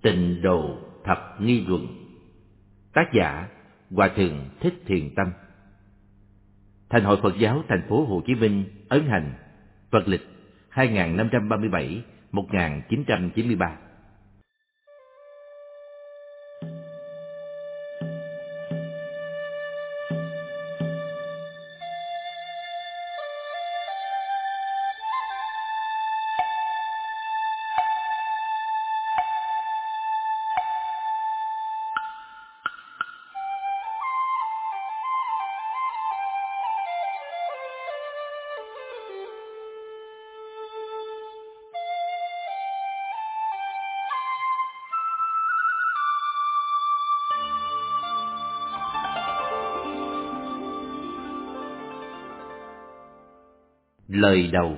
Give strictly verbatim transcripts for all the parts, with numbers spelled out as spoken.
Tịnh Độ Thập Nghi Luận. Tác giả Hòa Thượng Thích Thiền Tâm. Thành hội Phật giáo thành phố Hồ Chí Minh, ấn hành, Phật lịch hai nghìn năm trăm ba mươi bảy đến một nghìn chín trăm chín mươi ba. Lời đầu.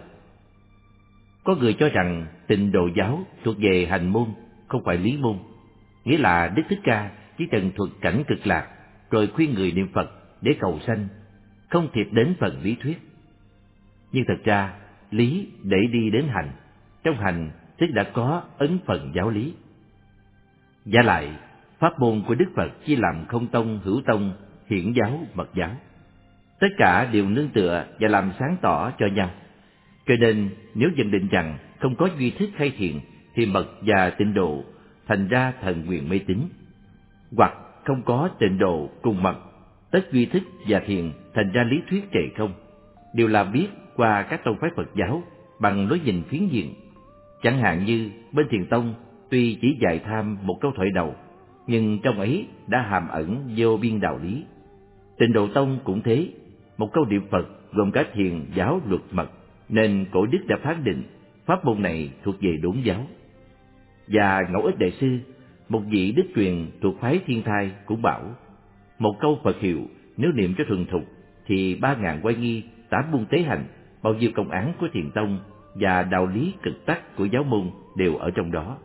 Có người cho rằng Tịnh Độ giáo thuộc về hành môn, không phải lý môn, nghĩa là Đức Thích Ca chỉ tường thuật cảnh cực lạc rồi khuyên người niệm Phật để cầu sanh, không thiệt đến phần lý thuyết. Nhưng thật ra lý để đi đến hành, trong hành tức đã có ấn phần giáo lý. Giả lại, pháp môn của Đức Phật chia làm không tông, hữu tông, hiển giáo, mật giáo. Tất cả đều nương tựa và làm sáng tỏ cho nhau. Cho nên nếu nhận định rằng không có duy thức hay thiền thì mật và tịnh độ thành ra thần quyền mê tín, hoặc không có tịnh độ cùng mật, tất duy thức và thiền thành ra lý thuyết chạy không, đều là viết qua các tông phái Phật giáo bằng lối nhìn phiến diện. Chẳng hạn như bên Thiền tông tuy chỉ dạy tham một câu thoại đầu, nhưng trong ấy đã hàm ẩn vô biên đạo lý. Tịnh Độ tông cũng thế, một câu niệm Phật gồm cả thiền, giáo, luật, mật, nên cổ đức đã phán định pháp môn này thuộc về đốn giáo. Và Ngẫu Ích Đại Sư, một vị đức truyền thuộc phái Thiên Thai, cũng bảo một câu Phật hiệu nếu niệm cho thuần thục thì ba ngàn oai nghi, tám môn tế hành, bao nhiêu công án của Thiền tông và đạo lý cực tắc của giáo môn đều ở trong đó.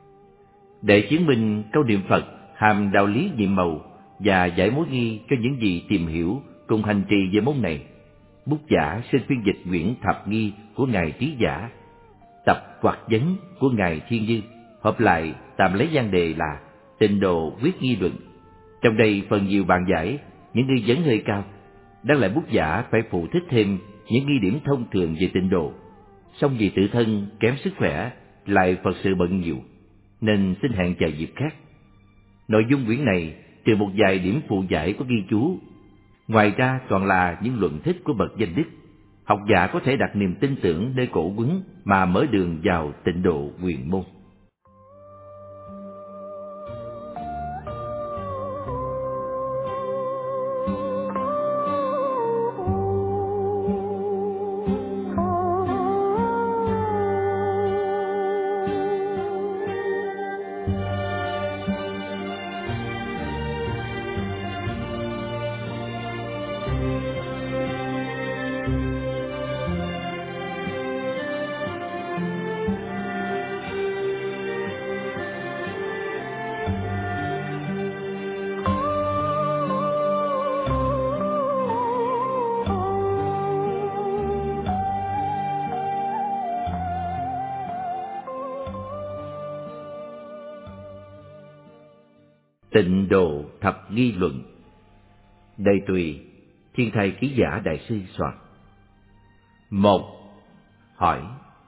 Để chứng minh câu niệm Phật hàm đạo lý nhiệm màu và giải mối nghi cho những gì tìm hiểu cùng hành trì về môn này, bút giả xin phiên dịch quyển Thập Nghi của ngài Trí Giả, tập Hoạt Vấn của ngài Thiên Như, hợp lại tạm lấy nhan đề là Tịnh Độ Quyết Nghi Luận. Trong đây phần nhiều bàn giải những nghi vấn hơi cao, đáng lẽ bút giả phải phụ thích thêm những nghi điểm thông thường về tịnh độ. Song vì tự thân kém sức khỏe, lại Phật sự bận nhiều, nên xin hẹn chờ dịp khác. Nội dung quyển này trừ một vài điểm phụ giải có ghi chú, ngoài ra toàn là những luận thích của bậc danh đức. Học giả có thể đặt niềm tin tưởng nơi cổ quấn mà mở đường vào tịnh độ quyền môn. Tịnh Độ Thập Nghi Luận. Đầy tùy Thiên Thai Ký Giả Đại Sư soạn. Một. Hỏi: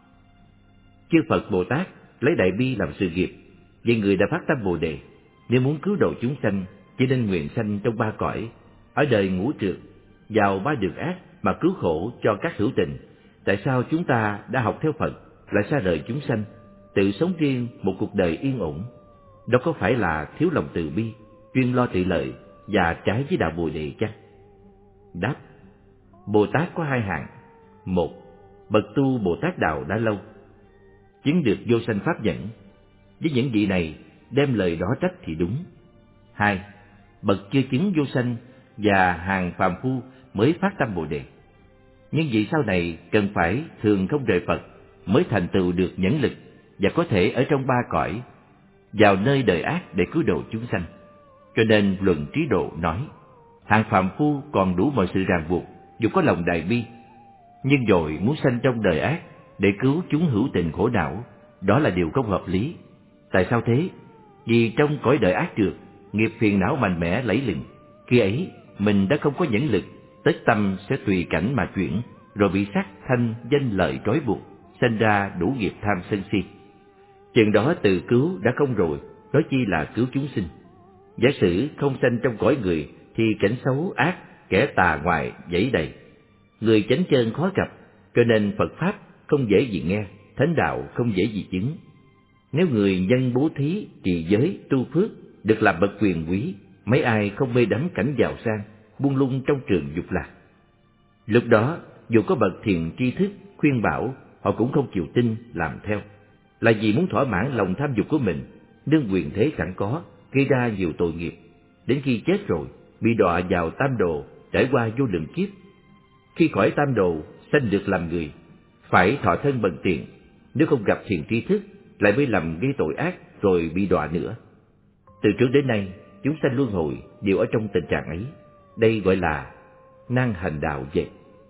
chư Phật Bồ Tát lấy đại bi làm sự nghiệp, vậy người đã phát tâm Bồ Đề, nếu muốn cứu độ chúng sanh chỉ nên nguyện sanh trong ba cõi, ở đời ngũ trượt, vào ba đường ác mà cứu khổ cho các hữu tình. Tại sao chúng ta đã học theo Phật lại xa rời chúng sanh, tự sống riêng một cuộc đời yên ổn? Đó có phải là thiếu lòng từ bi, chuyên lo tự lợi và trái với đạo Bồ Đề chăng? Đáp: Bồ Tát có hai hạng. Một, bậc tu Bồ Tát đạo đã lâu, chứng được vô sanh pháp nhẫn, với những vị này đem lời đó trách thì đúng. Hai, bậc chưa chứng vô sanh và hàng phàm phu mới phát tâm Bồ Đề. Nhưng vị sau này cần phải thường không rời Phật mới thành tựu được nhẫn lực và có thể ở trong ba cõi, vào nơi đời ác để cứu độ chúng sanh. Cho nên luận Trí Độ nói, hàng phàm phu còn đủ mọi sự ràng buộc, dù có lòng đại bi, nhưng rồi muốn sanh trong đời ác để cứu chúng hữu tình khổ não, đó là điều không hợp lý. Tại sao thế? Vì trong cõi đời ác trượt, nghiệp phiền não mạnh mẽ lẫy lừng. Khi ấy, mình đã không có nhẫn lực, tất tâm sẽ tùy cảnh mà chuyển, rồi bị sắc, thanh, danh lợi trói buộc, sinh ra đủ nghiệp tham sân si. Chừng đó tự cứu đã không rồi, nói chi là cứu chúng sinh. Giả sử không sanh trong cõi người, thì cảnh xấu ác, kẻ tà ngoại dẫy đầy. Người chánh chân khó gặp, cho nên Phật Pháp không dễ gì nghe, thánh đạo không dễ gì chứng. Nếu người nhân bố thí, trì giới, tu phước, được làm bậc quyền quý, mấy ai không mê đắm cảnh giàu sang, buông lung trong trường dục lạc. Lúc đó, dù có bậc thiền tri thức, khuyên bảo, họ cũng không chịu tin, làm theo. Là vì muốn thỏa mãn lòng tham dục của mình, nương quyền thế sẵn có, gây ra nhiều tội nghiệp. Đến khi chết rồi, bị đọa vào tam đồ, trải qua vô lượng kiếp. Khi khỏi tam đồ, sanh được làm người, phải thọ thân bần tiền. Nếu không gặp thiền tri thức, lại mới lầm gây tội ác rồi bị đọa nữa. Từ trước đến nay, chúng sanh luân hồi đều ở trong tình trạng ấy. Đây gọi là năng hành đạo vậy.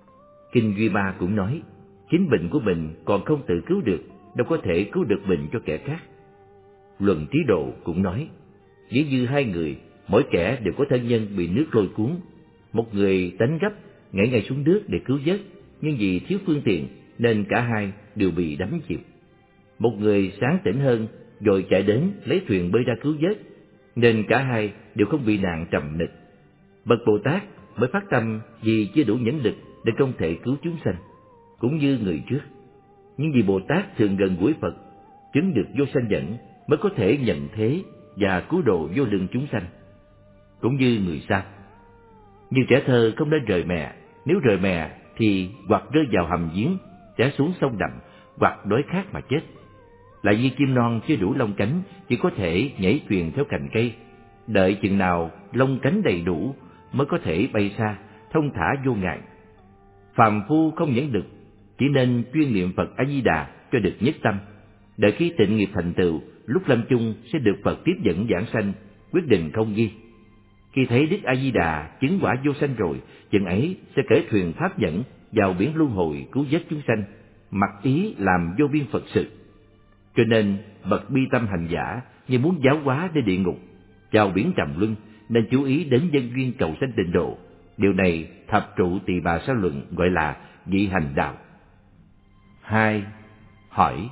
Kinh Duy Ma cũng nói, chính bệnh của mình còn không tự cứu được, đâu có thể cứu được bệnh cho kẻ khác. Luận Trí Độ cũng nói, nếu như hai người, mỗi kẻ đều có thân nhân bị nước lôi cuốn, một người đánh gấp, nhảy ngay xuống nước để cứu vớt, nhưng vì thiếu phương tiện nên cả hai đều bị đắm chìm. Một người sáng tỉnh hơn, rồi chạy đến lấy thuyền bơi ra cứu vớt, nên cả hai đều không bị nạn trầm nịch. Bậc Bồ Tát mới phát tâm vì chưa đủ nhẫn lực để không thể cứu chúng sanh, cũng như người trước. Nhưng vì Bồ Tát thường gần gũi Phật, chứng được vô sanh nhẫn, mới có thể nhận thế và cứu độ vô lượng chúng sanh. Cũng như người sau, như trẻ thơ không nên rời mẹ, nếu rời mẹ thì hoặc rơi vào hầm giếng, té xuống sông đậm, hoặc đói khát mà chết. Lại như chim non chưa đủ lông cánh, chỉ có thể nhảy chuyền theo cành cây, đợi chừng nào lông cánh đầy đủ mới có thể bay xa, thông thả vô ngại. Phàm phu không nhẫn được, chỉ nên chuyên niệm Phật A Di Đà cho được nhất tâm. Đợi khi tịnh nghiệp thành tựu, lúc lâm chung sẽ được Phật tiếp dẫn giảng sanh, quyết định không nghi. Khi thấy Đức A Di Đà chứng quả vô sanh rồi, chừng ấy sẽ cởi thuyền pháp dẫn vào biển luân hồi cứu vớt chúng sanh, mặc ý làm vô biên Phật sự. Cho nên bậc bi tâm hành giả như muốn giáo hóa đến địa ngục, vào biển trầm luân, nên chú ý đến nhân duyên cầu sanh tịnh độ. Điều này thập trụ Tỳ Bà Sa luận gọi là vị hành đạo. Hai. Hỏi: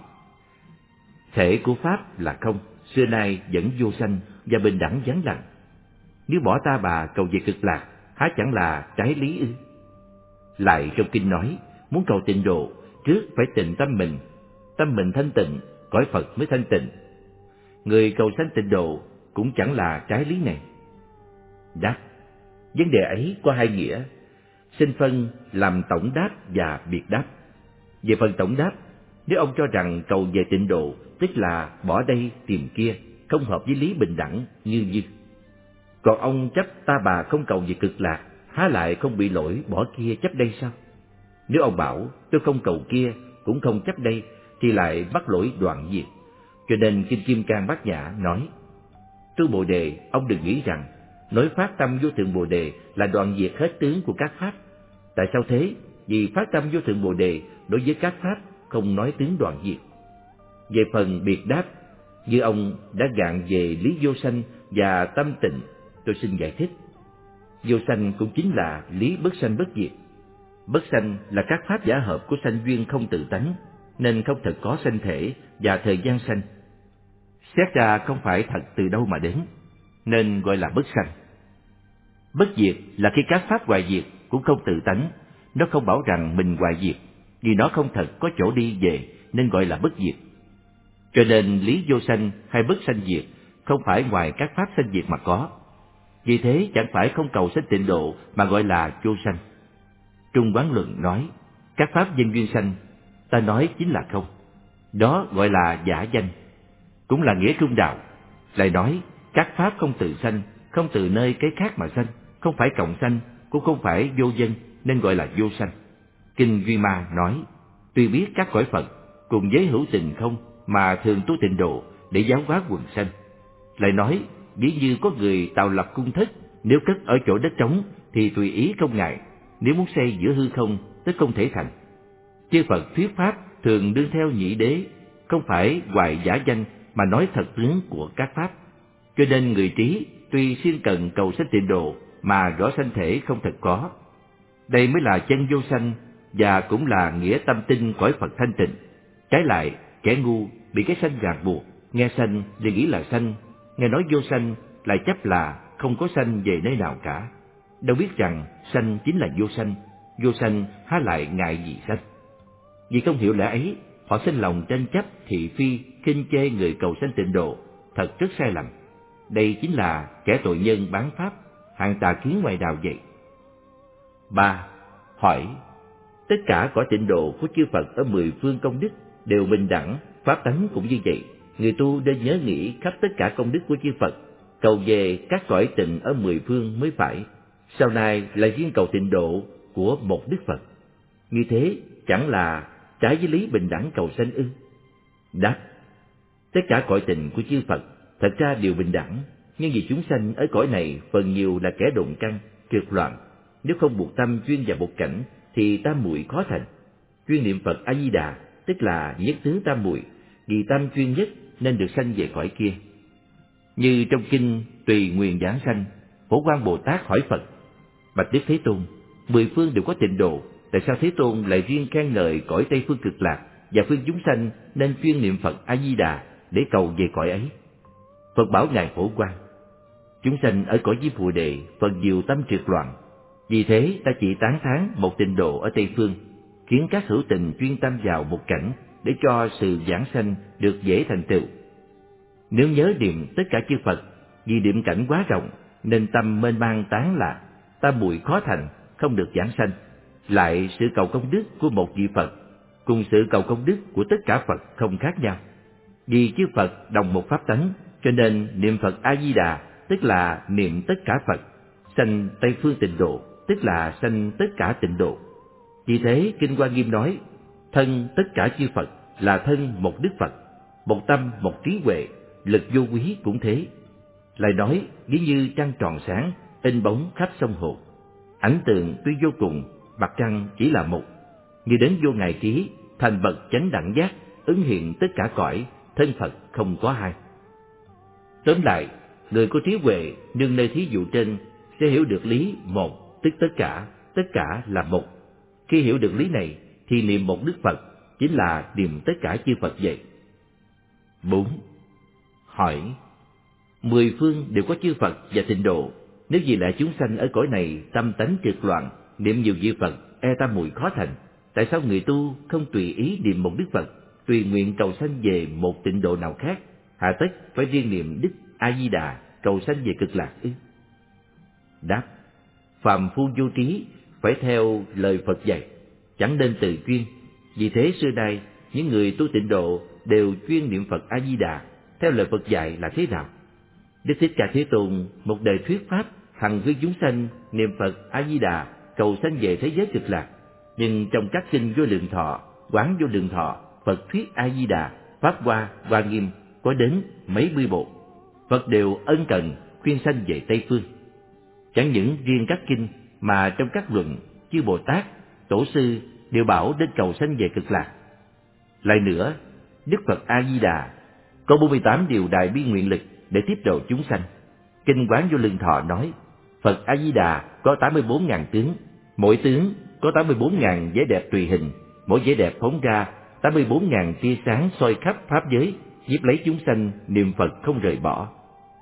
thể của pháp là không, xưa nay vẫn vô sanh và bình đẳng vắng lặng. Nếu bỏ ta bà cầu về cực lạc, há chẳng là trái lý ư? Lại trong kinh nói, muốn cầu tịnh độ, trước phải tịnh tâm mình. Tâm mình thanh tịnh, cõi Phật mới thanh tịnh. Người cầu sanh tịnh độ cũng chẳng là trái lý này. Đáp: vấn đề ấy có hai nghĩa, xin phân làm tổng đáp và biệt đáp. Về phần tổng đáp, nếu ông cho rằng cầu về tịnh độ tức là bỏ đây tìm kia, không hợp với lý bình đẳng như như. Còn ông chấp ta bà không cầu về cực lạc, há lại không bị lỗi bỏ kia chấp đây sao? Nếu ông bảo tôi không cầu kia cũng không chấp đây, thì lại bắt lỗi đoạn diệt. Cho nên Kinh Kim Cang Bát Nhã nói: tu Bồ Đề, ông đừng nghĩ rằng nói phát tâm vô thượng Bồ Đề là đoạn diệt hết tướng của các pháp. Tại sao thế? Vì phát tâm vô thượng Bồ Đề đối với các pháp không nói tướng đoạn diệt. Về phần biệt đáp, như ông đã gạn về lý vô sanh và tâm tịnh, tôi xin giải thích. Vô sanh cũng chính là lý bất sanh bất diệt. Bất sanh là các pháp giả hợp của sanh duyên không tự tánh, nên không thật có sanh thể và thời gian sanh. Xét ra không phải thật từ đâu mà đến, nên gọi là bất sanh. Bất diệt là khi các pháp hoại diệt cũng không tự tánh, nó không bảo rằng mình hoại diệt, vì nó không thật có chỗ đi về, nên gọi là bất diệt. Cho nên lý vô sanh hay bất sanh diệt không phải ngoài các pháp sanh diệt mà có. Vì thế chẳng phải không cầu sanh tịnh độ mà gọi là vô sanh. Trung Quán Luận nói, các pháp nhân duyên sanh, ta nói chính là không. Đó gọi là giả danh, cũng là nghĩa trung đạo. Lại nói, các pháp không tự sanh, không từ nơi cái khác mà sanh, không phải cộng sanh, cũng không phải vô danh, nên gọi là vô sanh. Kinh Duy Ma nói, tuy biết các cõi Phật cùng với hữu tình không mà thường tu tịnh độ để giáo hóa quần sanh. Lại nói, ví như có người tạo lập cung thất, nếu cất ở chỗ đất trống thì tùy ý không ngại, nếu muốn xây giữa hư không tức không thể thành. Chư Phật thuyết pháp thường đương theo nhị đế, không phải hoài giả danh mà nói thật tướng của các pháp. Cho nên người trí tuy siêng cần cầu sanh tịnh độ mà rõ sanh thể không thật có. Đây mới là chân vô sanh và cũng là nghĩa tâm tin cõi Phật thanh tịnh. Trái lại, kẻ ngu bị cái sanh ràng buộc, nghe sanh liền nghĩ là sanh, nghe nói vô sanh lại chấp là không có sanh về nơi nào cả. Đâu biết rằng sanh chính là vô sanh, vô sanh há lại ngại gì sanh. Vì không hiểu lẽ ấy, họ sinh lòng tranh chấp thị phi, khinh chê người cầu sanh tịnh độ, thật rất sai lầm. Đây chính là kẻ tội nhân bán pháp, hạng tà kiến ngoài đạo vậy. Ba. Hỏi: tất cả cõi tịnh độ của chư Phật ở mười phương công đức đều bình đẳng, pháp tánh cũng như vậy. Người tu nên nhớ nghĩ khắp tất cả công đức của chư Phật, cầu về các cõi tịnh ở mười phương mới phải. Sau này là riêng cầu tịnh độ của một Đức Phật. Như thế chẳng là trái với lý bình đẳng cầu sanh ư? Đáp: tất cả cõi tịnh của chư Phật thật ra đều bình đẳng, nhưng vì chúng sanh ở cõi này phần nhiều là kẻ độn căn, trượt loạn. Nếu không buộc tâm chuyên vào một cảnh thì tam muội khó thành. Chuyên niệm Phật A Di Đà tức là nhất tướng tam muội, vì tâm chuyên nhất nên được sanh về cõi kia. Như trong kinh Tùy Nguyện Giảng Sanh, Phổ Quang Bồ Tát hỏi Phật: bạch Đức Thế Tôn, mười phương đều có tịnh độ, tại sao Thế Tôn lại riêng khen ngợi cõi Tây Phương Cực Lạc và phương chúng sanh nên chuyên niệm Phật A Di Đà để cầu về cõi ấy? Phật bảo ngài Phổ Quang: chúng sanh ở cõi Diêm Phù Đề phần nhiều tâm trượt loạn, vì thế ta chỉ tán thán một tịnh độ ở Tây Phương, khiến các hữu tình chuyên tâm vào một cảnh để cho sự giảng sanh được dễ thành tựu. Nếu nhớ niệm tất cả chư Phật, vì niệm cảnh quá rộng nên tâm mênh mang tán lạc, tam muội khó thành, không được giảng sanh. Lại sự cầu công đức của một vị Phật cùng sự cầu công đức của tất cả Phật không khác nhau. Vì chư Phật đồng một pháp tánh, cho nên niệm Phật A Di Đà tức là niệm tất cả Phật, sanh Tây Phương tịnh độ tức là sanh tất cả tịnh độ. Vì thế Kinh Hoa Nghiêm nói: thân tất cả chư Phật là thân một Đức Phật, một tâm một trí huệ, lực vô quý cũng thế. Lại nói ví như trăng tròn sáng, in bóng khắp sông hồ. Ảnh tượng tuy vô cùng, mặt trăng chỉ là một. Như đến vô ngài trí, thành bậc chánh đẳng giác, ứng hiện tất cả cõi, thân Phật không có hai. Tóm lại, người có trí huệ nương nơi thí dụ trên sẽ hiểu được lý một tức tất cả, tất cả là một. Khi hiểu được lý này thì niệm một Đức Phật chính là niệm tất cả chư Phật vậy. Bốn. Hỏi: mười phương đều có chư Phật và tịnh độ, nếu vì lại chúng sanh ở cõi này tâm tánh trượt loạn, niệm nhiều vị Phật e tam muội khó thành, tại sao người tu không tùy ý niệm một Đức Phật, tùy nguyện cầu sanh về một tịnh độ nào khác, hà tất phải riêng niệm Đức A Di Đà cầu sanh về Cực Lạc ư? Đáp: phàm phu vô trí phải theo lời Phật dạy, chẳng nên từ chuyên. Vì thế xưa nay những người tu tịnh độ đều chuyên niệm Phật A Di Đà theo lời Phật dạy là thế nào? Đức Thích Ca Thế Tôn một đời thuyết pháp hằng khuyên chúng sanh niệm Phật A Di Đà cầu sanh về thế giới Cực Lạc, nhưng trong các kinh Vô Lượng Thọ, Quán Vô Lượng Thọ, Phật thuyết A Di Đà, Pháp Hoa, Hoa Nghiêm có đến mấy mươi bộ. Phật đều ân cần khuyên sanh về Tây Phương. Chẳng những riêng các kinh mà trong các luận, chư Bồ Tát, Tổ sư đều bảo đến cầu sanh về Cực Lạc. Lại nữa, Đức Phật A Di Đà có bốn mươi tám điều đại bi nguyện lực để tiếp độ chúng sanh. Kinh Quán Vô Lượng Thọ nói: Phật A Di Đà có tám mươi bốn ngàn tướng, mỗi tướng có tám mươi bốn ngàn vẻ đẹp tùy hình, mỗi vẻ đẹp phóng ra tám mươi bốn ngàn tia sáng soi khắp pháp giới, nhiếp lấy chúng sanh niệm Phật không rời bỏ.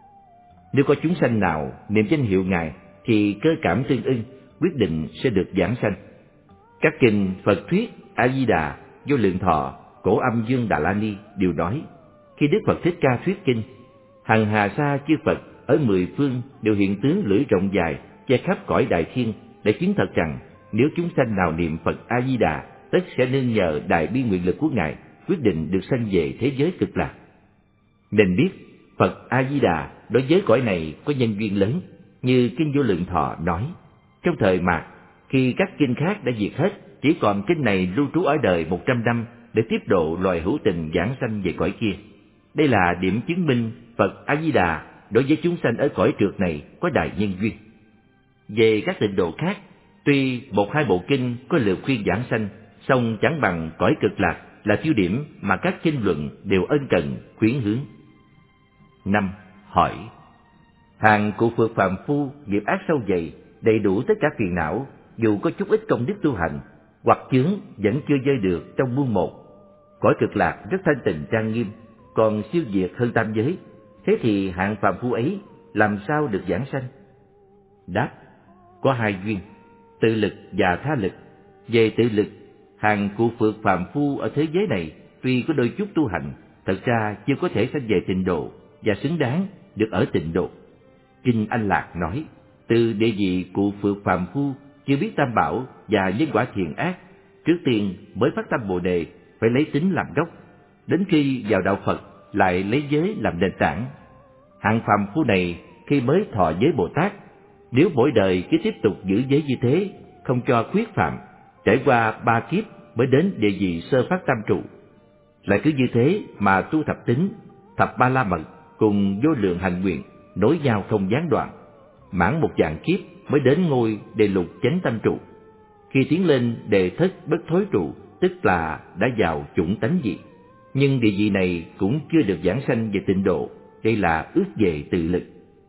Nếu có chúng sanh nào niệm danh hiệu Ngài thì cơ cảm tương ưng, quyết định sẽ được giảng sanh. Các kinh Phật thuyết A Di Đà, Vô Lượng Thọ, Cổ Âm Dương Đà La Ni đều nói: khi Đức Phật Thích Ca thuyết kinh, hằng hà sa chư Phật ở mười phương đều hiện tướng lưỡi rộng dài che khắp cõi đại thiên, để chứng thật rằng nếu chúng sanh nào niệm Phật A Di Đà, tất sẽ nương nhờ đại bi nguyện lực của Ngài, quyết định được sanh về thế giới Cực Lạc. Nên biết Phật A Di Đà đối với cõi này có nhân duyên lớn, như kinh Vô Lượng Thọ nói: trong thời Mạt, khi các kinh khác đã diệt hết, chỉ còn kinh này lưu trú ở đời một trăm năm để tiếp độ loài hữu tình giảng sanh về cõi kia. Đây là điểm chứng minh Phật A Di Đà đối với chúng sanh ở cõi trượt này có đại nhân duyên. Về các tịnh độ khác, tuy một hai bộ kinh có lượt khuyên giảng sanh, song chẳng bằng cõi Cực Lạc là tiêu điểm mà các kinh luận đều ân cần khuyến hướng. Năm. Hỏi: Hàng cụ phược phàm phu nghiệp ác sâu dày, đầy đủ tất cả phiền não, dù có chút ít công đức tu hành, hoặc chướng vẫn chưa dơi được trong muôn một. Cõi cực lạc rất thanh tịnh trang nghiêm, còn siêu việt hơn tam giới. Thế thì hạng phàm phu ấy làm sao được giảng sanh? Đáp: có hai duyên, tự lực và tha lực. Về tự lực, hàng cụ phược phàm phu ở thế giới này tuy có đôi chút tu hành, thật ra chưa có thể sanh về tịnh độ và xứng đáng được ở tịnh độ. Kinh Anh Lạc nói, từ địa vị cụ phược phàm phu chưa biết tam bảo và nhân quả thiện ác, trước tiên mới phát tâm Bồ đề phải lấy tính làm gốc, đến khi vào đạo Phật lại lấy giới làm nền tảng. Hạng phàm phu này khi mới thọ giới Bồ Tát, nếu mỗi đời cứ tiếp tục giữ giới như thế, không cho khuyết phạm, trải qua ba kiếp mới đến địa vị sơ phát tam trụ. Lại cứ như thế mà tu thập tính, thập ba la mật cùng vô lượng hạnh nguyện nối nhau không gián đoạn, mãn một vạn kiếp mới đến ngôi đề lục chánh tâm trụ. Khi tiến lên đề thất bất thối trụ, tức là đã vào chủng tánh dị. Nhưng địa vị này cũng chưa được giảng sanh về tịnh độ, đây là ước về tự lực.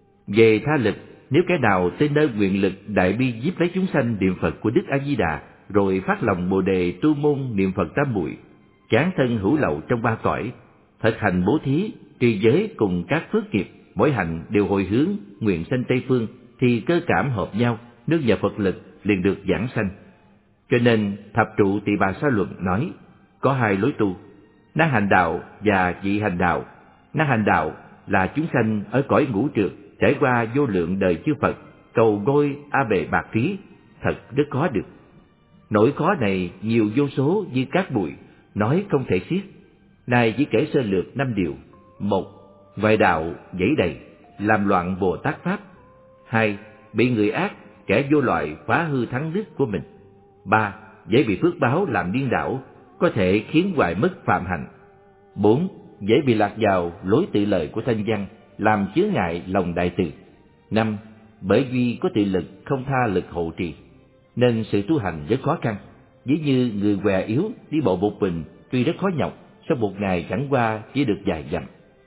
Về tha lực, nếu kẻ nào tên nơi nguyện lực đại bi giúp lấy chúng sanh niệm Phật của Đức A Di Đà, rồi phát lòng Bồ đề tu môn niệm Phật tam muội, chán thân hữu lậu trong ba cõi, thực hành bố thí, trì giới cùng các phước nghiệp, mỗi hành đều hồi hướng nguyện sanh Tây phương, thì cơ cảm hợp nhau, nương nhờ Phật lực liền được giảng sanh. Cho nên thập trụ Tỳ Bà Sa Luận nói có hai lối tu, năng hành đạo và dị hành đạo. Năng hành đạo là chúng sanh ở cõi ngũ trược, trải qua vô lượng đời chư Phật, cầu ngôi A Bề Bạc Thí, thật rất khó được. Nỗi khó này nhiều vô số như cát bụi, nói không thể xiết. Này chỉ kể sơ lược năm điều: một, ngoại đạo dẫy đầy, làm loạn Bồ Tát pháp. Hai, bị người ác, kẻ vô loại phá hư thắng đức của mình. Ba, dễ bị phước báo làm điên đảo, có thể khiến hoại mất phạm hạnh. Bốn, dễ bị lạc vào lối tự lời của thanh văn, làm chướng ngại lòng đại từ. Năm, bởi vì có tự lực không tha lực hộ trì, nên sự tu hành rất khó khăn. Ví như người què yếu đi bộ một mình tuy rất khó nhọc, sau một ngày chẳng qua chỉ được vài dặm.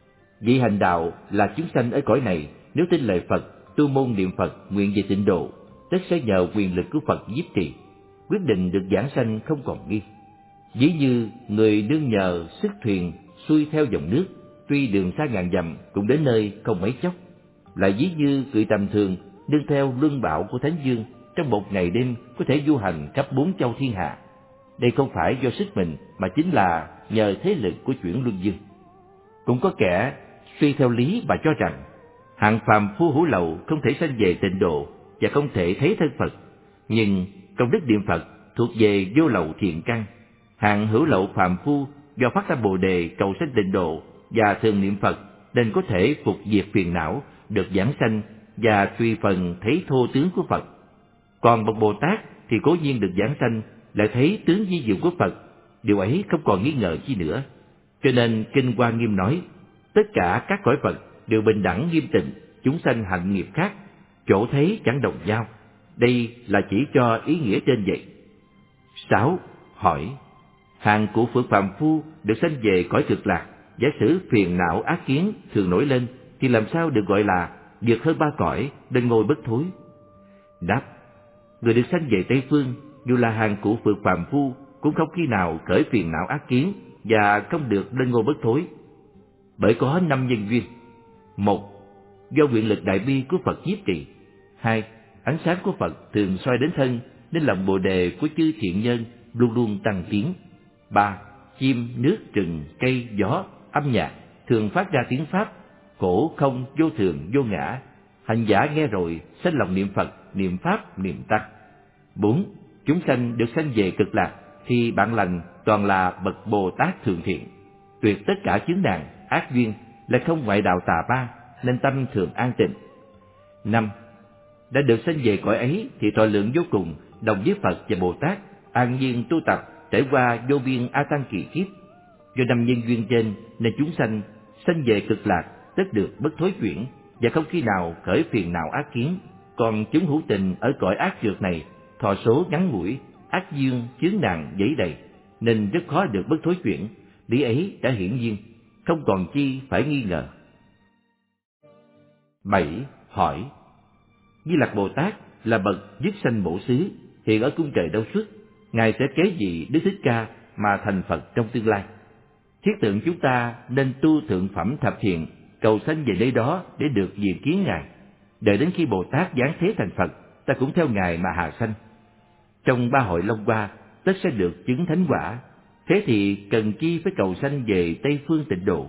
Vị hành đạo là chúng sanh ở cõi này, nếu tin lời Phật, tu môn niệm Phật, nguyện về tịnh độ, tất sẽ nhờ quyền lực của Phật giúp trì, quyết định được giảng sanh không còn nghi. Ví như người nương nhờ sức thuyền xuôi theo dòng nước, tuy đường xa ngàn dặm cũng đến nơi không mấy chốc. Lại ví như người tầm thường nương theo luân bảo của Thánh Dương, trong một ngày đêm có thể du hành khắp bốn châu thiên hạ. Đây không phải do sức mình, mà chính là nhờ thế lực của chuyển luân dương. Cũng có kẻ suy theo lý mà cho rằng hạng phàm phu hữu lậu không thể sanh về tịnh độ và không thể thấy thân Phật. Nhưng công đức niệm Phật thuộc về vô lậu thiện căn. Hạng hữu lậu phàm phu do phát tâm Bồ đề cầu sanh tịnh độ và thường niệm Phật nên có thể phục diệt phiền não, được giảng sanh và tùy phần thấy thô tướng của Phật. Còn bậc Bồ Tát thì cố nhiên được giảng sanh, lại thấy tướng vi diệu của Phật, điều ấy không còn nghi ngờ chi nữa. Cho nên Kinh Hoa Nghiêm nói, tất cả các cõi Phật đều bình đẳng nghiêm tịnh, chúng sanh hạnh nghiệp khác, chỗ thấy chẳng đồng nhau. Đây là chỉ cho ý nghĩa trên vậy. Sáu. Hỏi: hàng của phước phàm phu được sanh về cõi cực lạc, giả sử phiền não ác kiến thường nổi lên, thì làm sao được gọi là vượt hơn ba cõi, lên ngôi bất thối? Đáp: người được sanh về Tây phương, dù là hàng của phước phàm phu, cũng không khi nào khởi phiền não ác kiến và không được lên ngôi bất thối. Bởi có năm nhân duyên: một, do nguyện lực đại bi của Phật nhiếp trì. Hai, ánh sáng của Phật thường soi đến thân, nên lòng bồ đề của chư thiện nhân luôn luôn tăng tiến. Ba, chim, nước, rừng, cây, gió, âm nhạc thường phát ra tiếng pháp, khổ không vô thường vô ngã. Hành giả nghe rồi sanh lòng niệm Phật, niệm pháp, niệm tăng. Bốn, chúng sanh được sanh về cực lạc thì bạn lành toàn là bậc Bồ Tát thượng thiện, tuyệt tất cả chướng nạn ác duyên, lại không ngoại đạo tà ma, nên tâm thường an tịnh. Năm, đã được sanh về cõi ấy thì thọ lượng vô cùng, đồng với Phật và Bồ Tát, an nhiên tu tập, trải qua vô biên a tăng kỳ kiếp. Do năm nhân duyên trên nên chúng sanh sanh về cực lạc tất được bất thối chuyển, và không khi nào khởi phiền não ác kiến. Còn chúng hữu tình ở cõi ác trượt này, thọ số ngắn ngủi, ác duyên chướng nạn dẫy đầy, nên rất khó được bất thối chuyển. Lý ấy đã hiển nhiên, không còn chi phải nghi ngờ. Bảy. Hỏi: Di Lặc Bồ Tát là bậc dứt sanh bổ xứ, hiện ở cung trời Đâu Xuất, Ngài sẽ kế vị Đức Thích Ca mà thành Phật trong tương lai. Thiết tưởng chúng ta nên tu thượng phẩm thập thiện, cầu sanh về nơi đó để được diện kiến Ngài. Đợi đến khi Bồ Tát giáng thế thành Phật, ta cũng theo Ngài mà hạ sanh. Trong ba hội Long Hoa, tất sẽ được chứng thánh quả. Thế thì cần chi phải cầu sanh về Tây Phương Tịnh Độ?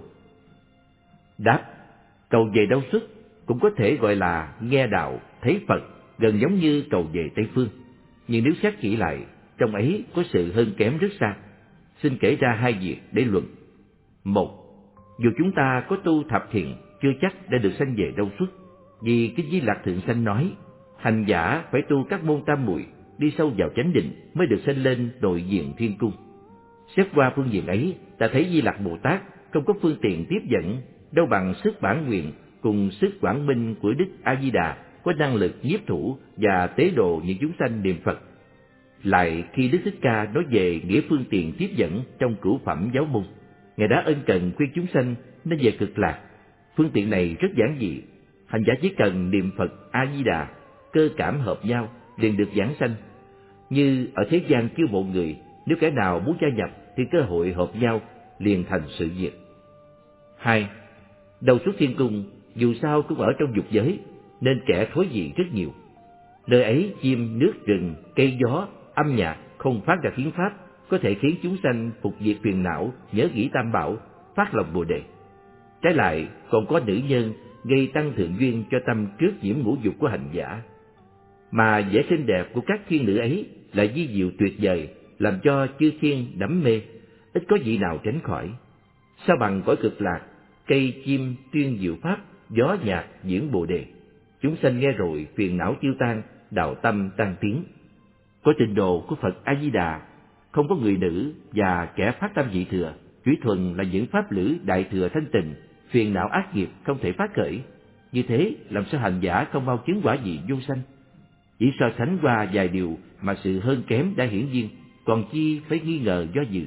Đáp: cầu về Đâu Xuất cũng có thể gọi là nghe đạo, thấy Phật, gần giống như cầu về Tây Phương. Nhưng nếu xét kỹ lại, trong ấy có sự hơn kém rất xa. Xin kể ra hai việc để luận. Một, dù chúng ta có tu thập thiện, chưa chắc đã được sanh về Đâu Xuất. Vì Kinh Di Lặc Thượng Sanh nói, hành giả phải tu các môn tam muội, đi sâu vào chánh định mới được sanh lên nội diện thiên cung. Xét qua phương diện ấy, ta thấy Di Lặc Bồ Tát không có phương tiện tiếp dẫn, đâu bằng sức bản nguyện cùng sức quảng minh của Đức A Di Đà có năng lực nhiếp thủ và tế độ những chúng sanh niệm Phật. Lại khi Đức Thích Ca nói về nghĩa phương tiện tiếp dẫn trong cửu phẩm giáo môn, Ngài đã ân cần khuyên chúng sanh nên về Cực Lạc. Phương tiện này rất giản dị, hành giả chỉ cần niệm Phật A Di Đà, cơ cảm hợp nhau liền được giảng sanh. Như ở thế gian kêu một người, nếu kẻ nào muốn gia nhập thì cơ hội hợp nhau liền thành sự việc. Hai, Đâu Xuất Thiên Cung dù sao cũng ở trong dục giới, nên kẻ thối vị rất nhiều. Nơi ấy chim, nước, rừng, cây gió, âm nhạc không phát ra tiếng pháp, có thể khiến chúng sanh phục diệt phiền não, nhớ nghĩ tam bảo, phát lòng Bồ Đề. Trái lại còn có nữ nhân gây tăng thượng duyên cho tâm trước nhiễm ngũ dục của hành giả. Mà vẻ xinh đẹp của các thiên nữ ấy là di diệu tuyệt vời, làm cho chư thiên đắm mê, ít có vị nào tránh khỏi. Sao bằng cõi Cực Lạc, cây chim tuyên diệu pháp, gió nhạc diễn Bồ Đề. Chúng sanh nghe rồi phiền não tiêu tan, đạo tâm tăng tiến. Có tịnh độ của Phật A Di Đà, không có người nữ và kẻ phát tâm dị thừa, chỉ thuần là những pháp lữ đại thừa thanh tịnh, phiền não ác nghiệp không thể phát khởi. Như thế làm sao hành giả không mau chứng quả vị vô sanh? Chỉ so sánh qua vài điều mà sự hơn kém đã hiển nhiên, còn chi phải nghi ngờ do dự.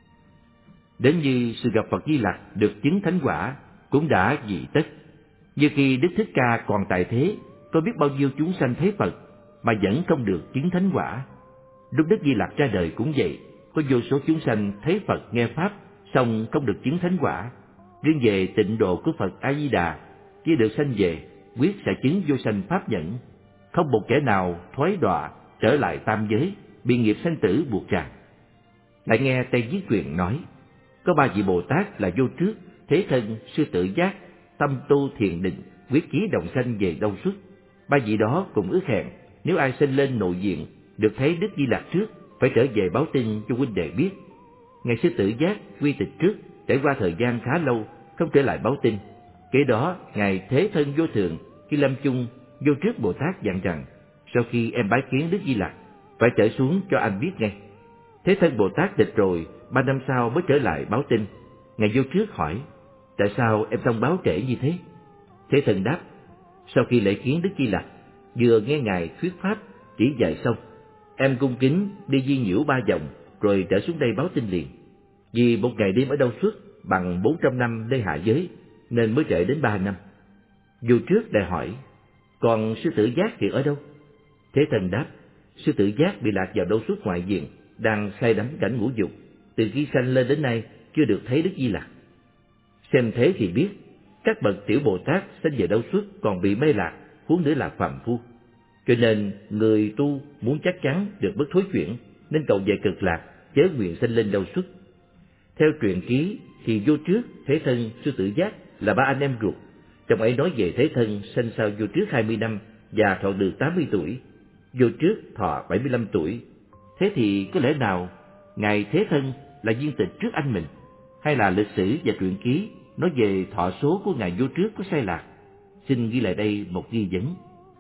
Đến như sự gặp Phật Di Lặc được chứng thánh quả cũng đã dị tất. Như khi Đức Thích Ca còn tại thế, có biết bao nhiêu chúng sanh thấy Phật mà vẫn không được chứng thánh quả. Lúc Đức Di Lặc ra đời cũng vậy, có vô số chúng sanh thấy Phật nghe pháp, song không được chứng thánh quả. Riêng về tịnh độ của Phật A Di Đà, khi được sanh về, quyết sẽ chứng vô sanh pháp nhẫn. Không một kẻ nào thoái đọa trở lại tam giới, bị nghiệp sanh tử buộc ràng. Lại nghe Tây Viết Truyền nói, có ba vị Bồ Tát là Vô Trước, Thế Thân, Sư Tử Giác, tâm tu thiền định, quyết chí đồng sanh về Đâu Xuất. Ba vị đó cùng ước hẹn, nếu ai sinh lên nội diện, được thấy Đức Di Lặc trước, phải trở về báo tin cho huynh đệ biết. Ngài Sư Tử Giác quy tịch trước, trải qua thời gian khá lâu, không trở lại báo tin. Kế đó, Ngài Thế Thân Vô Thường, khi lâm chung, Vô Trước Bồ Tát dặn rằng, sau khi em bái kiến Đức Di Lặc, phải trở xuống cho anh biết ngay. Thế Thân Bồ Tát tịch rồi, ba năm sau mới trở lại báo tin. Ngài Vô Trước hỏi, tại sao em thông báo trễ như thế? Thế Thân đáp, sau khi lễ kiến Đức Di Lặc, vừa nghe Ngài thuyết pháp, chỉ dạy xong, em cung kính đi di nhiễu ba vòng, rồi trở xuống đây báo tin liền. Vì một ngày đêm ở Đâu Xuất bằng bốn trăm năm nơi hạ giới, nên mới trễ đến ba năm. Vô Trước lại hỏi, còn Sư Tử Giác thì ở đâu? Thế Thân đáp, Sư Tử Giác bị lạc vào Đâu Xuất ngoại diện, đang say đắm cảnh ngũ dục, từ khi sanh lên đến nay chưa được thấy Đức Di Lặc. Xem thế thì biết, các bậc tiểu Bồ Tát sanh về Đâu Xuất còn bị mê lạc, huống nữa là phàm phu. Cho nên người tu muốn chắc chắn được bất thối chuyển, nên cầu về Cực Lạc, chớ nguyện sanh lên Đâu Xuất. Theo truyền ký thì Vô Trước, Thế Thân, Sư Tử Giác là ba anh em ruột. Trong ấy nói về Thế Thân sanh sau Vô Trước hai mươi năm và thọ được tám mươi tuổi, Vô Trước thọ bảy mươi lăm tuổi. Thế thì có lẽ nào Ngài Thế Thân là viên tịch trước anh mình, hay là lịch sử và truyện ký nói về thọ số của Ngài Vô Trước có sai lạc? Xin ghi lại đây một ghi vấn.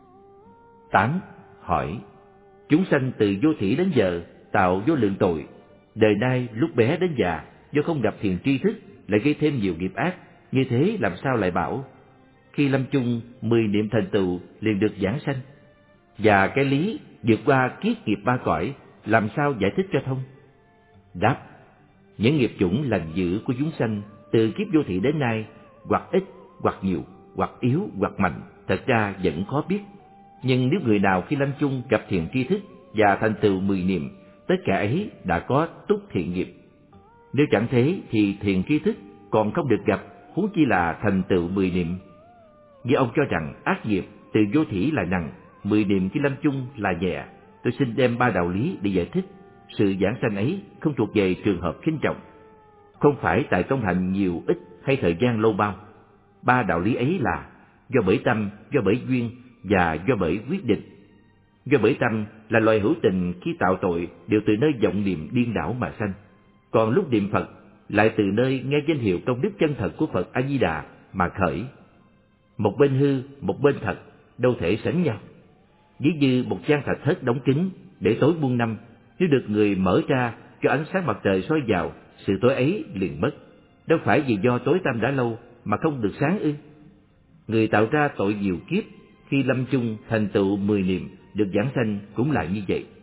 Tám. Hỏi, chúng sanh từ vô thỉ đến giờ tạo vô lượng tội, đời nay lúc bé đến già do không gặp thiền tri thức lại gây thêm nhiều nghiệp ác, như thế làm sao lại bảo khi lâm chung mười niệm thành tựu liền được giảng sanh? Và cái lý vượt qua kiết nghiệp ba cõi làm sao giải thích cho thông? Đáp, những nghiệp chủng lành dữ của chúng sanh từ kiếp vô thị đến nay, hoặc ít hoặc nhiều, hoặc yếu hoặc mạnh, thật ra vẫn khó biết. Nhưng nếu người nào khi lâm chung gặp thiền tri thức và thành tựu mười niệm, tất cả ấy đã có túc thiện nghiệp. Nếu chẳng thế thì thiền tri thức còn không được gặp, huống chi là thành tựu mười niệm. Như ông cho rằng ác nghiệp từ vô thỉ là nặng, mười niệm khi lâm chung là nhẹ, tôi xin đem ba đạo lý để giải thích. Sự giảng sanh ấy không thuộc về trường hợp khinh trọng, không phải tại công hạnh nhiều ít hay thời gian lâu bao. Ba đạo lý ấy là do bởi tâm, do bởi duyên và do bởi quyết định. Do bởi tâm là loài hữu tình khi tạo tội đều từ nơi vọng niệm điên đảo mà sanh, còn lúc niệm Phật lại từ nơi nghe danh hiệu công đức chân thật của Phật A Di Đà mà khởi. Một bên hư, một bên thật, đâu thể sánh nhau. Ví như một gian thạch thất đóng kín để tối muôn năm, nếu được người mở ra cho ánh sáng mặt trời soi vào, sự tối ấy liền mất. Đâu phải vì do tối tăm đã lâu mà không được sáng ư? Người tạo ra tội nhiều kiếp khi lâm chung thành tựu mười niệm được giảng sanh cũng là như vậy.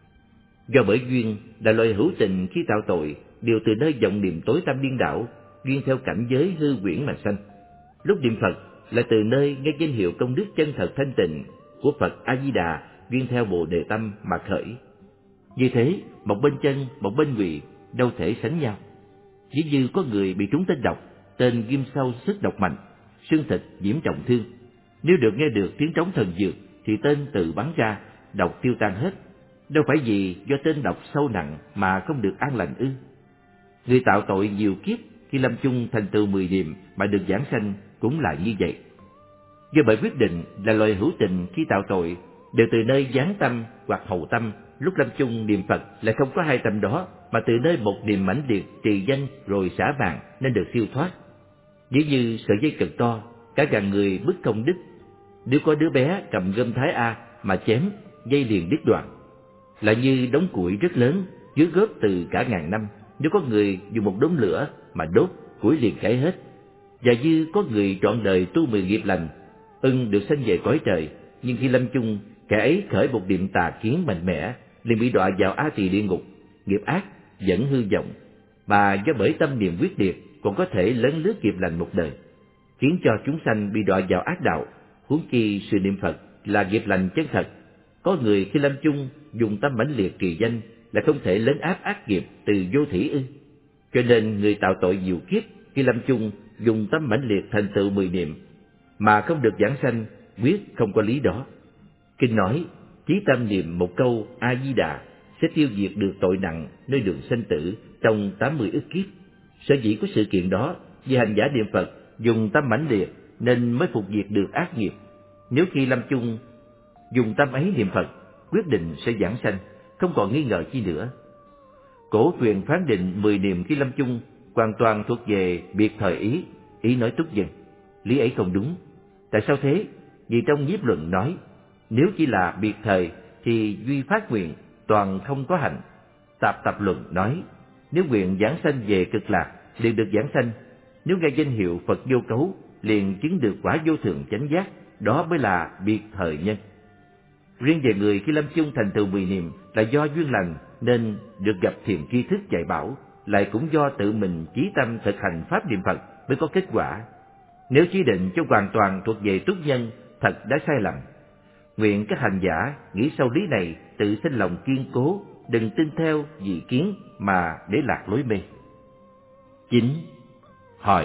Do bởi duyên là loài hữu tình khi tạo tội đều từ nơi vọng niệm tối tăm điên đảo, duyên theo cảnh giới hư huyễn mà sanh. Lúc niệm Phật là từ nơi nghe danh hiệu công đức chân thật thanh tịnh của Phật A Di Đà, duyên theo bồ đề tâm mà khởi. Như thế, một bên chân, một bên ngụy đâu thể sánh nhau. Ví như có người bị trúng tên độc, tên ghim sâu sức độc mạnh, xương thịt nhiễm trọng thương. Nếu được nghe được tiếng trống thần dược thì tên tự bắn ra, độc tiêu tan hết. Đâu phải vì do tên độc sâu nặng mà không được an lành ư? Người tạo tội nhiều kiếp khi lâm chung thành tựu mười niệm mà được giảng sanh cũng là như vậy. Do bởi quyết định là loài hữu tình khi tạo tội đều từ nơi gián tâm hoặc hầu tâm, lúc lâm chung niệm Phật lại không có hai tâm đó, mà từ nơi một niệm mãnh liệt trì danh rồi xả vàng nên được siêu thoát. Ví như sợi dây cực to, cả ngàn người bức không đứt. Nếu có đứa bé cầm gươm Thái A mà chém, dây liền đứt đoạn. Lại như đống củi rất lớn, dưới góp từ cả ngàn năm, nếu có người dùng một đống lửa mà đốt, củi liền cháy hết. Và như có người trọn đời tu mười nghiệp lành, ưng được sanh về cõi trời, nhưng khi lâm chung, kẻ ấy khởi một niệm tà kiến mạnh mẽ, liền bị đọa vào A Tỳ địa ngục, nghiệp ác vẫn hư vọng. Mà do bởi tâm niệm quyết liệt còn có thể lấn lướt nghiệp lành một đời, khiến cho chúng sanh bị đọa vào ác đạo. Huống chi sự niệm Phật là nghiệp lành chân thật. Có người khi lâm chung dùng tâm mãnh liệt trì danh là không thể lấn áp ác nghiệp từ vô thỉ ư? Cho nên người tạo tội nhiều kiếp khi lâm chung dùng tâm mãnh liệt thành tựu mười niệm mà không được giảng sanh, quyết không có lý đó. Kinh nói chí tâm niệm một câu A Di Đà sẽ tiêu diệt được tội nặng nơi đường sanh tử trong tám mươi ức kiếp. Sở dĩ có sự kiện đó vì hành giả niệm Phật dùng tâm mãnh liệt nên mới phục diệt được ác nghiệp. Nếu khi lâm chung dùng tâm ấy niệm Phật, quyết định sẽ giảng sanh, không còn nghi ngờ chi nữa. Cổ truyền phán định mười niệm khi lâm chung hoàn toàn thuộc về biệt thời ý, ý nói túc dân. Lý ấy không đúng. Tại sao thế? Vì trong nhiếp luận nói, nếu chỉ là biệt thời thì duy phát nguyện toàn không có hạnh. Tạp tập luận nói, nếu nguyện giảng sanh về cực lạc liền được giảng sanh, nếu nghe danh hiệu Phật vô cấu liền chứng được quả vô thượng chánh giác, đó mới là biệt thời nhân. Riêng về người khi lâm chung thành tựu mười niệm là do duyên lành nên được gặp thiền tri thức dạy bảo, lại cũng do tự mình chí tâm thực hành pháp niệm Phật mới có kết quả. Nếu chí định cho hoàn toàn thuộc về túc nhân, thật đã sai lầm. Nguyện các hành giả nghĩ sâu lý này, tự sinh lòng kiên cố, đừng tin theo dị kiến mà để lạc lối mê. Chín. Hỏi: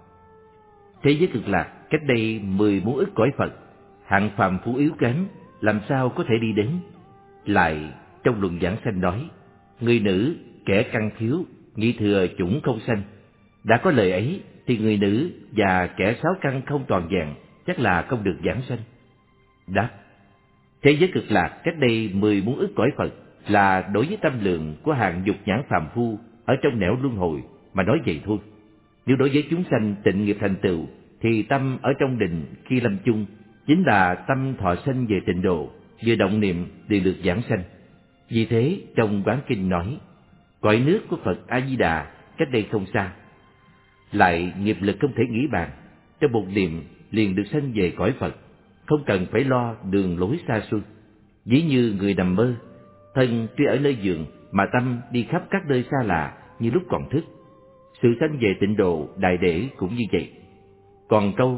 thế giới cực lạc cách đây mười muôn ức cõi Phật, hạng phàm phu yếu kém làm sao có thể đi đến? Lại trong luận giảng sanh nói, người nữ kẻ căn thiếu, nhị thừa chủng không sanh. Đã có lời ấy thì người nữ và kẻ sáu căn không toàn vẹn chắc là không được giảng sanh. Đáp: thế giới cực lạc cách đây mười muôn ức cõi Phật là đối với tâm lượng của hạng dục nhãn phàm phu ở trong nẻo luân hồi mà nói vậy thôi. Nếu đối với chúng sanh tịnh nghiệp thành tựu thì tâm ở trong định khi lâm chung chính là tâm thọ sanh về tịnh độ, vừa động niệm đều được giảng sanh. Vì thế trong Quán Kinh nói, cõi nước của Phật A Di Đà cách đây không xa. Lại nghiệp lực không thể nghĩ bàn, trong một niệm liền được sanh về cõi Phật, không cần phải lo đường lối xa xôi. Ví như người nằm mơ, thân tuy ở nơi giường mà tâm đi khắp các nơi xa lạ như lúc còn thức. Sự sanh về tịnh độ đại để cũng như vậy. Còn câu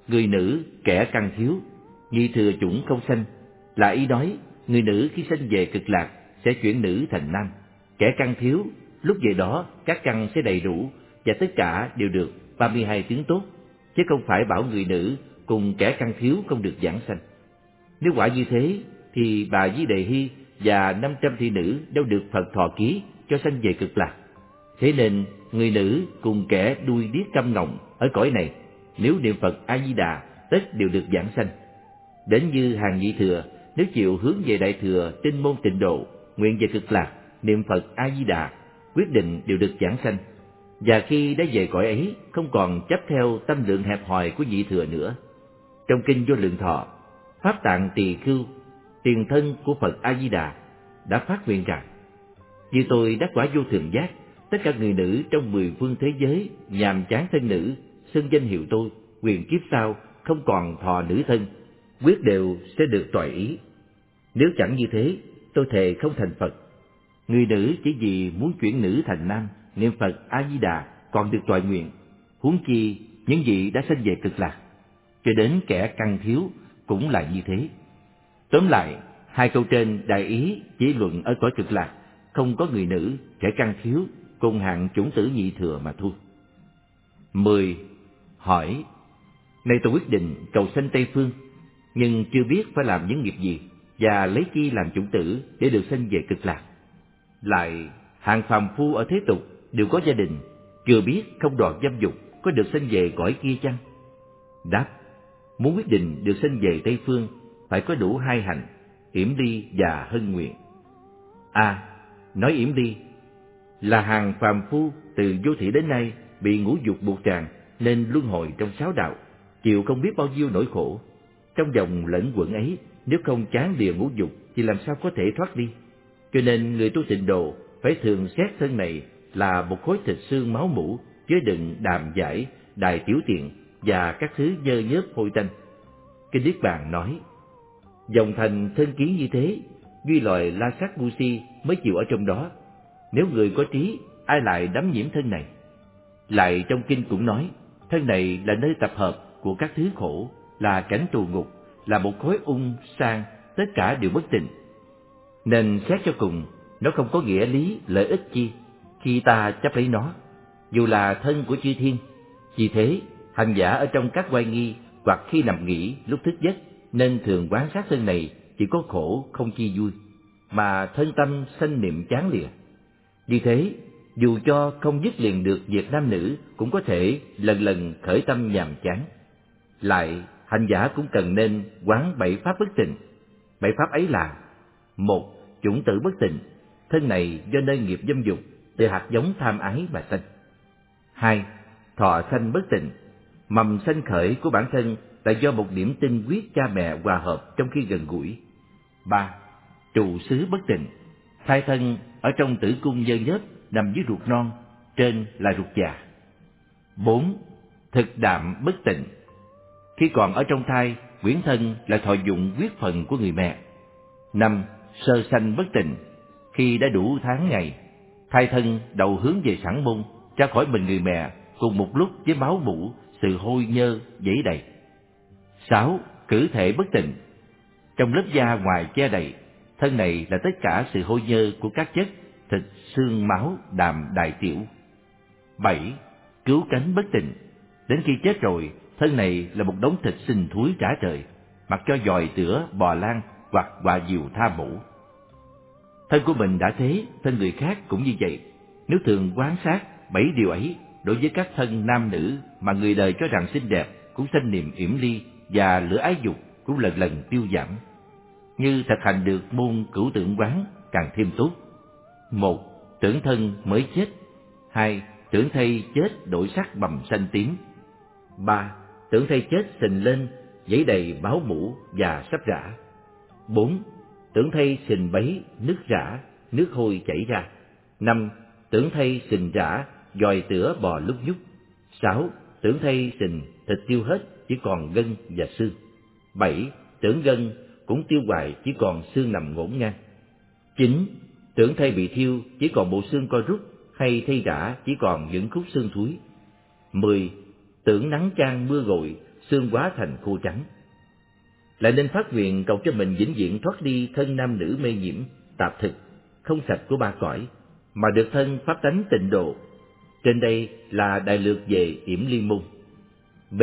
người nữ kẻ căn thiếu, nhị thừa chủng không sanh, là ý nói người nữ khi sanh về cực lạc sẽ chuyển nữ thành nam. Kẻ căn thiếu, lúc về đó các căn sẽ đầy đủ và tất cả đều được ba mươi hai tướng tốt, chứ không phải bảo người nữ cùng kẻ căn thiếu không được giảng sanh. Nếu quả như thế thì bà Di Đề Hy và năm trăm thị nữ đâu được Phật thọ ký cho sanh về cực lạc. Thế nên người nữ cùng kẻ đuôi điếc câm ngọng ở cõi này, nếu niệm Phật A Di Đà tất đều được giảng sanh. Đến như hàng nhị thừa, nếu chịu hướng về đại thừa tinh môn tịnh độ, nguyện về cực lạc, niệm Phật A Di Đà, quyết định đều được giảng sanh. Và khi đã về cõi ấy, không còn chấp theo tâm lượng hẹp hòi của nhị thừa nữa. Trong kinh Vô Lượng Thọ, Pháp Tạng Tỳ Khưu, tiền thân của Phật A Di Đà, đã phát nguyện rằng: như tôi đắc quả vô thượng giác, tất cả người nữ trong mười phương thế giới nhàm chán thân nữ, xưng danh hiệu tôi, quyền kiếp sau không còn thọ nữ thân, quyết đều sẽ được toại ý. Nếu chẳng như thế, tôi thề không thành Phật. Người nữ chỉ vì muốn chuyển nữ thành nam, niệm Phật A Di Đà còn được toại nguyện, huống chi những vị đã sanh về cực lạc. Cho đến kẻ căn thiếu cũng là như thế. Tóm lại, hai câu trên đại ý chỉ luận ở cõi cực lạc không có người nữ, kẻ căn thiếu cùng hạng chủng tử nhị thừa mà thôi. Mười. Hỏi: nay tôi quyết định cầu sanh Tây Phương, nhưng chưa biết phải làm những nghiệp gì và lấy chi làm chủng tử để được sanh về cực lạc. Lại hạng phàm phu ở thế tục đều có gia đình, chưa biết không đoạn dâm dục có được sanh về cõi kia chăng? Đáp: muốn quyết định được sanh về Tây Phương phải có đủ hai hạnh, yểm ly và hân nguyện. A. Nói yểm ly là hàng phàm phu từ vô thủy đến nay bị ngũ dục buộc tràn nên luân hồi trong sáu đạo, chịu không biết bao nhiêu nỗi khổ. Trong vòng lẫn quẩn ấy, nếu không chán lìa ngũ dục thì làm sao có thể thoát đi. Cho nên người tu tịnh độ phải thường xét thân này là một khối thịt xương máu mủ, chứa đựng đàm giải, đài tiểu tiện và các thứ nhơ nhớp hôi tanh. Kinh Niết Bàn nói: dòng thành thân kiến như thế, duy loài la sát ngu si mới chịu ở trong đó. Nếu người có trí, ai lại đắm nhiễm thân này? Lại trong kinh cũng nói, thân này là nơi tập hợp của các thứ khổ, là cảnh tù ngục, là một khối ung sang, tất cả đều bất tịnh. Nên xét cho cùng, nó không có nghĩa lý lợi ích chi khi ta chấp lấy nó, dù là thân của chư thiên. Vì thế, hành giả ở trong các oai nghi hoặc khi nằm nghỉ lúc thức giấc nên thường quan sát thân này chỉ có khổ không chi vui, mà thân tâm sanh niệm chán lìa. Vì thế, dù cho không dứt liền được việc nam nữ cũng có thể lần lần khởi tâm nhàm chán. Lại, hành giả cũng cần nên quán bảy pháp bất tịnh. Bảy pháp ấy là: một, chủng tử bất tịnh, thân này do nơi nghiệp dâm dục, từ hạt giống tham ái mà sanh. Hai, thọ sanh bất tịnh, mầm sanh khởi của bản thân là do một điểm tinh huyết cha mẹ hòa hợp trong khi gần gũi. Ba, trụ xứ bất tịnh, thai thân ở trong tử cung nhơ nhớp nằm dưới ruột non, trên là ruột già. Bốn, thực đạm bất tịnh, khi còn ở trong thai, quyển thân là thọ dụng huyết phần của người mẹ. Năm, sơ sanh bất tịnh, khi đã đủ tháng ngày, thai thân đầu hướng về sản môn, ra khỏi mình người mẹ cùng một lúc với máu mủ, sự hôi nhơ dẫy đầy. Sáu, cử thể bất tịnh, trong lớp da ngoài che đầy, thân này là tất cả sự hôi nhơ của các chất thịt, xương, máu, đàm, đại tiểu. Bảy, cứu cánh bất tịnh, đến khi chết rồi, thân này là một đống thịt sình thúi trả trời, mặc cho dòi tửa, bò lang hoặc quà diều tha mũ. Thân của mình đã thế, thân người khác cũng như vậy. Nếu thường quan sát bảy điều ấy đối với các thân nam nữ mà người đời cho rằng xinh đẹp, cũng sanh niềm yểm ly và lửa ái dục cũng lần lần tiêu giảm. Như thực hành được môn cửu tượng quán càng thêm tốt. Một, tưởng thân mới chết. Hai, tưởng thay chết đổi sắc bầm xanh tím. Ba, tưởng thay chết sình lên, dãy đầy báo mũ và sắp rã. Bốn, tưởng thay sình bấy, nước rã, nước hôi chảy ra. Năm, tưởng thay sình rã, dòi tửa bò lúc nhúc. Sáu, tưởng thay sình, thịt tiêu hết, chỉ còn gân và xương. Bảy, tưởng gân cũng tiêu hoài, chỉ còn xương nằm ngổn ngang. Chín, tưởng thay bị thiêu, chỉ còn bộ xương co rút, hay thay rã chỉ còn những khúc xương thúi. Mười, tưởng nắng chang mưa gội, xương hóa thành khô trắng. Lại nên phát nguyện cầu cho mình vĩnh viễn thoát đi thân nam nữ mê nhiễm, tạp thực, không sạch của ba cõi, mà được thân pháp tánh tịnh độ. Trên đây là đại lược về yểm liên môn. B.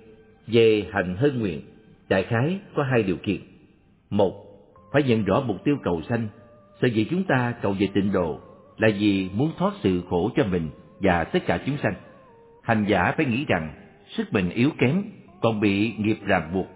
Về hành hân nguyện, đại khái có hai điều kiện. Một, phải nhận rõ mục tiêu cầu sanh. Sở dĩ chúng ta cầu về tịnh độ là vì muốn thoát sự khổ cho mình và tất cả chúng sanh. Hành giả phải nghĩ rằng sức mình yếu kém, còn bị nghiệp ràng buộc.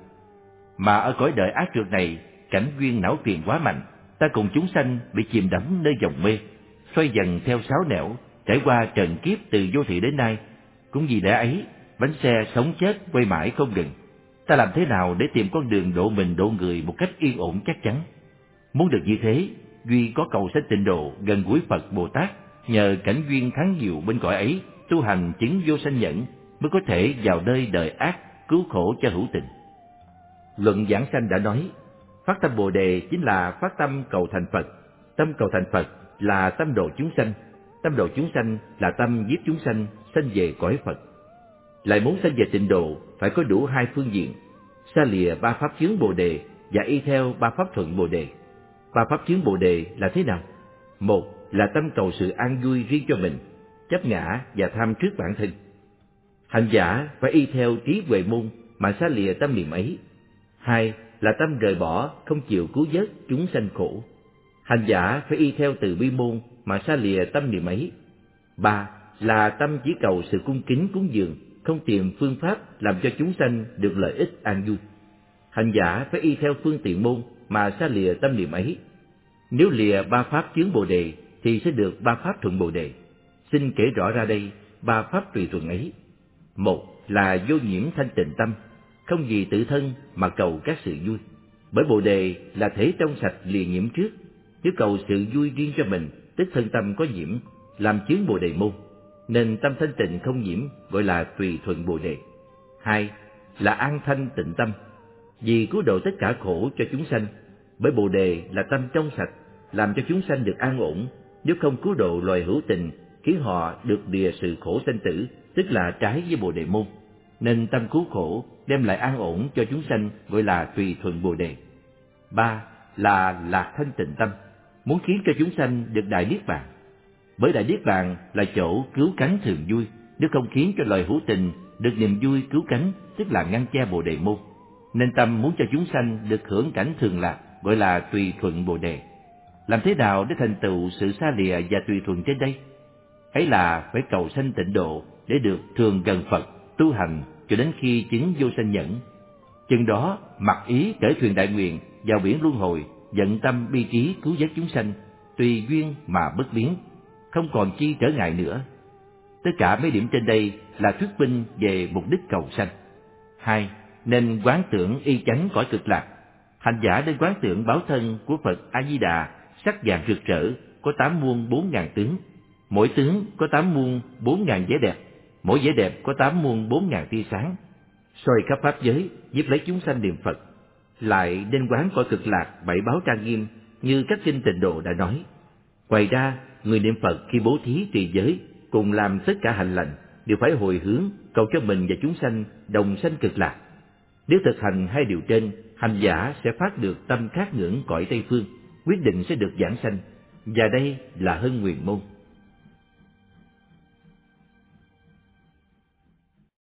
Mà ở cõi đời ác trượt này, cảnh duyên não phiền quá mạnh, ta cùng chúng sanh bị chìm đắm nơi dòng mê, xoay dần theo sáo nẻo, trải qua trần kiếp từ vô thị đến nay. Cũng vì lẽ ấy, bánh xe sống chết quay mãi không ngừng. Ta làm thế nào để tìm con đường độ mình độ người một cách yên ổn chắc chắn? Muốn được như thế, duy có cầu sanh tịnh độ gần gũi Phật Bồ Tát, nhờ cảnh duyên thắng diệu bên cõi ấy, tu hành chứng vô sanh nhẫn, mới có thể vào nơi đời ác, cứu khổ cho hữu tình. Luận Giảng Sanh đã nói, phát tâm Bồ Đề chính là phát tâm cầu thành Phật, tâm cầu thành Phật là tâm độ chúng sanh, tâm độ chúng sanh là tâm giết chúng sanh, sanh về cõi Phật. Lại muốn sanh về tịnh độ phải có đủ hai phương diện, xa lìa ba pháp chướng Bồ Đề và y theo ba pháp thuận Bồ Đề. Ba pháp chướng Bồ Đề là thế nào? Một là tâm cầu sự an vui riêng cho mình, chấp ngã và tham trước bản thân. Hành giả phải y theo trí huệ môn mà xa lìa tâm niệm ấy. Hai là tâm rời bỏ, không chịu cứu vớt chúng sanh khổ. Hành giả phải y theo từ bi môn mà xa lìa tâm niệm ấy. Ba là tâm chỉ cầu sự cung kính cúng dường, không tìm phương pháp làm cho chúng sanh được lợi ích an vui. Hành giả phải y theo phương tiện môn mà xa lìa tâm niệm ấy. Nếu lìa ba pháp chướng Bồ Đề thì sẽ được ba pháp thuận Bồ Đề. Xin kể rõ ra đây ba pháp tùy thuận ấy. Một là vô nhiễm thanh tịnh tâm, không vì tự thân mà cầu các sự vui. Bởi Bồ Đề là thể trong sạch lìa nhiễm trước, nếu cầu sự vui riêng cho mình, tức thân tâm có nhiễm, làm chướng Bồ Đề môn, nên tâm thanh tịnh không nhiễm gọi là tùy thuận Bồ Đề. Hai là an thanh tịnh tâm, vì cứu độ tất cả khổ cho chúng sanh. Bởi Bồ Đề là tâm trong sạch, làm cho chúng sanh được an ổn, nếu không cứu độ loài hữu tình, khiến họ được lìa sự khổ sanh tử, tức là trái với Bồ Đề môn. Nên tâm cứu khổ đem lại an ổn cho chúng sanh gọi là tùy thuận Bồ Đề. Ba là lạc thanh tịnh tâm, muốn khiến cho chúng sanh được đại niết bàn. Bởi đại niết bàn là chỗ cứu cánh thường vui, nếu không khiến cho loài hữu tình được niềm vui cứu cánh, tức là ngăn che Bồ Đề môn. Nên tâm muốn cho chúng sanh được hưởng cảnh thường lạc gọi là tùy thuận Bồ Đề. Làm thế nào để thành tựu sự xa lìa và tùy thuận trên đây? Ấy là phải cầu sanh tịnh độ để được thường gần Phật, tu hành cho đến khi chứng vô sanh nhẫn. Chừng đó mặc ý cởi thuyền đại nguyện vào biển luân hồi, vận tâm bi trí cứu vớt chúng sanh, tùy duyên mà bất biến, không còn chi trở ngại nữa. Tất cả mấy điểm trên đây là thuyết minh về mục đích cầu sanh. Hai, nên quán tưởng y chánh cõi cực lạc. Hành giả nên quán tưởng báo thân của Phật A Di Đà sắc vàng rực rỡ, có tám muôn bốn ngàn tướng, mỗi tướng có tám muôn bốn ngàn vẻ đẹp, mỗi vẻ đẹp có tám muôn bốn ngàn tia sáng, soi khắp pháp giới giúp lấy chúng sanh niệm Phật. Lại nên quán cõi cực lạc bảy báo trang nghiêm như các kinh tịnh độ đã nói. Ngoài ra, người niệm Phật khi bố thí trì giới cùng làm tất cả hạnh lành đều phải hồi hướng cầu cho mình và chúng sanh đồng sanh cực lạc. Nếu thực hành hai điều trên, hành giả sẽ phát được tâm khát ngưỡng cõi Tây phương, quyết định sẽ được giảng sanh. Và đây là Hân Nguyện môn.